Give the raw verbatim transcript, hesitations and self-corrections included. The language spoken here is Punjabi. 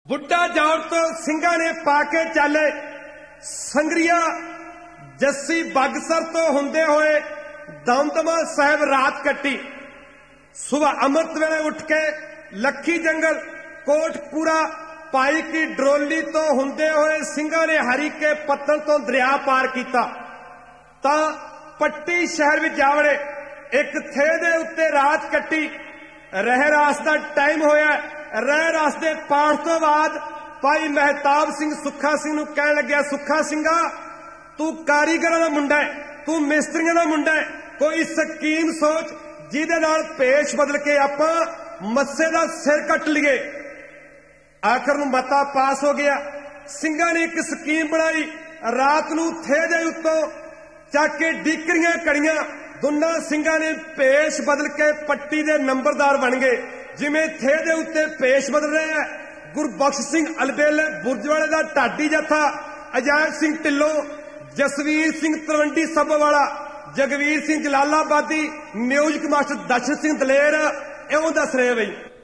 ਬੁੱਢਾ ਜੌੜ ਤੋਂ ਸਿੰਘਾਂ ਨੇ ਪਾ ਕੇ ਚਾਲੇ ਸੰਗਰੀਆ ਜੱਸੀ ਬਗਸਰ ਤੋਂ ਹੁੰਦੇ ਹੋਏ ਦਮਦਮਾ ਸਾਹਿਬ ਰਾਤ ਕੱਟੀ। ਸੁਬਹ ਅੰਮ੍ਰਿਤ ਵੇਲੇ ਉੱਠ ਕੇ ਲੱਖੀ ਜੰਗਲ ਕੋਟਪੂਰਾ ਪਾਈ ਕੀ ਡਰੋਲੀ ਤੋਂ ਹੁੰਦੇ ਹੋਏ ਸਿੰਘਾਂ ਨੇ ਹਰੀਕੇ ਪੱਤਨ ਤੋਂ ਦਰਿਆ ਪਾਰ ਕੀਤਾ ਤਾਂ ਪੱਟੀ ਸ਼ਹਿਰ ਵਿੱਚ ਜਾ ਵੜੇ। ਇੱਕ ਥੇ ਦੇ ਉੱਤੇ ਰਾਤ ਕੱਟੀ। ਰਹਿ ਰਾਸ ਦਾ ਟਾਈਮ ਹੋਇਆ। ਰਹਿ ਰਾਸ ਦੇ ਪਾਠ ਤੋਂ ਬਾਅਦ ਭਾਈ ਮਹਿਤਾਬ ਸਿੰਘ ਸੁੱਖਾ ਸਿੰਘ ਨੂੰ ਕਹਿਣ ਲੱਗਿਆ, ਸੁੱਖਾ ਸਿੰਘਾ ਤੂੰ ਕਾਰੀਗਰਾਂ ਦਾ ਮੁੰਡਾ ਹੈ, ਤੂੰ ਮਿਸਤਰੀਆਂ ਦਾ ਮੁੰਡਾ ਹੈ, ਕੋਈ ਸਕੀਮ ਸੋਚ ਜਿਹਦੇ ਨਾਲ ਭੇਸ਼ ਬਦਲ ਕੇ ਆਪਾਂ ਮੱਸੇ ਦਾ ਸਿਰ ਕੱਟ ਲਈਏ। ਆਖਰ ਨੂੰ ਮਤਾ ਪਾਸ ਹੋ ਗਿਆ। ਸਿੰਘਾਂ ਨੇ ਇੱਕ ਸਕੀਮ ਬਣਾਈ। ਰਾਤ ਨੂੰ ਥੇ ਦੇ ਉੱਤੋਂ ਚੱਕ ਕੇ ਡਿਕਰੀਆਂ ਕੜੀਆਂ ਦੋਨਾਂ ਸਿੰਘਾਂ ਨੇ ਭੇਸ਼ ਬਦਲ ਕੇ ਪੱਟੀ ਦੇ ਨੰਬਰਦਾਰ ਬਣ ਗਏ। ਜਿਵੇਂ ਥੇ ਦੇ ਉੱਤੇ ਭੇਸ਼ ਬਦਲ ਰਿਹਾ ਗੁਰਬਖਸ਼ ਸਿੰਘ ਅਲਬੇਲੇ ਬੁਰਜਵਾਲੇ ਦਾ ਢਾਡੀ ਜੱਥਾ, ਅਜਾਇਬ ਸਿੰਘ ਢਿੱਲੋਂ, ਜਸਵੀਰ ਸਿੰਘ ਤਲਵੰਡੀ ਸੱਭਵਾਲਾ, ਜਗਵੀਰ ਸਿੰਘ ਜਲਾਲਾਬਾਦੀ, ਮਿਊਜ਼ਿਕ ਮਾਸਟਰ ਦਰਸ਼ਨ ਸਿੰਘ ਦਲੇਰ, ਇਉਂ ਦੱਸ ਰਹੇ ਬਈ।